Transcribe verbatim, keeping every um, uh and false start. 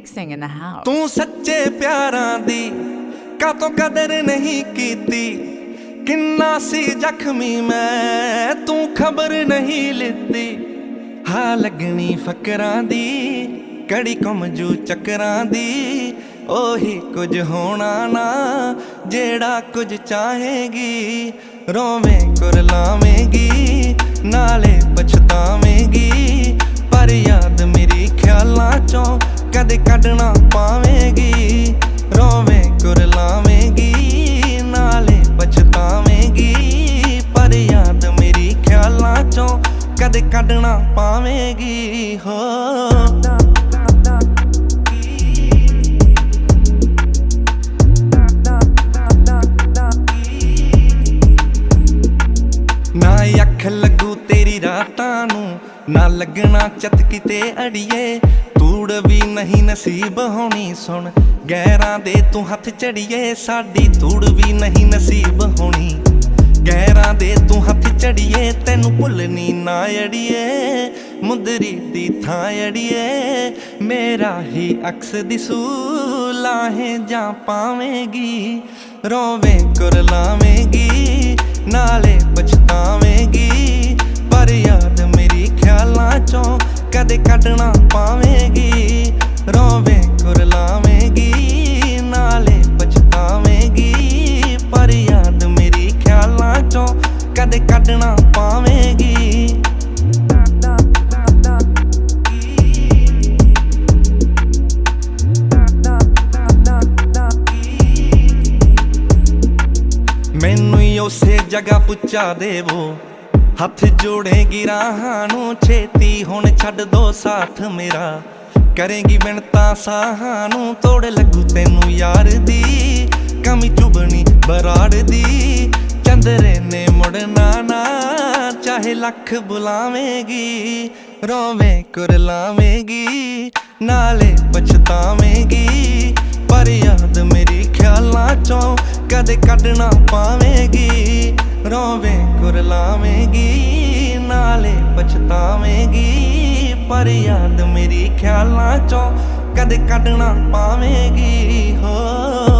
mixing in the house. तू सच्चे प्यारां दी कातों कदर नहीं कीती, किन्ना सी जख्मी मैं तू खबर नहीं लिती। हाँ लगनी फकरां दी कड़ी कमजू चक्रां दी, ओही कुछ होना ना जेड़ा कुछ चाहेगी। रोवें कुरलावेंगी नाले पछतावेंगी, पर याद मेरी ख्यालां चों कदे कढना पावेंगी। रोवें कुरलावेंगी नाले पछतावेंगी, पर याद मेरी ख्यालां चों कदे कढना पावेंगी। हो ना अख लगू तेरी रातां नूं, ना लगना चतकी ते अड़िए। तूड़ भी नहीं नसीब होनी सुन गैरां दे तू हथ चढ़िए। साडी तूड़ भी नहीं नसीब होनी गैरां दे तू हथ चढ़िए। तैनू भुलनी ना अड़िए मुंदरी दी थां अड़िए। मेरा ही अक्स दिसू लाहें जां पावेंगी। रोवें कुरलावेंगी नाले पछतावेंगी, पर याद मेरी ख्यालां चों कदे कढना पावेंगी। रोवें कुरलावेंगी नाले पछतावेंगी, पर याद मेरी ख्यालां चों कदे कढना पावेंगी। मैनू उसे जगह पुचा देवो, हथ जोड़ेगी राहां नूं छेती। हुण छड्ड दो साथ मेरा करेंगी मिन्नतां साहां नूं। तोड़ लगू तैनू यार दी कमी चुभनी बराड़ दी। चंदरे ने मुड़ना ना चाहे लख बुलावेंगी। रोवें कुरलावेंगी नाले पछतावेंगी, पर याद मेरी ख्यालां चों कदे कढना पावेंगी। रोवें कुरलावेंगी नाले पछतावेंगी, पर याद मेरी ख्यालां चों कदे कढना पावेंगी। हो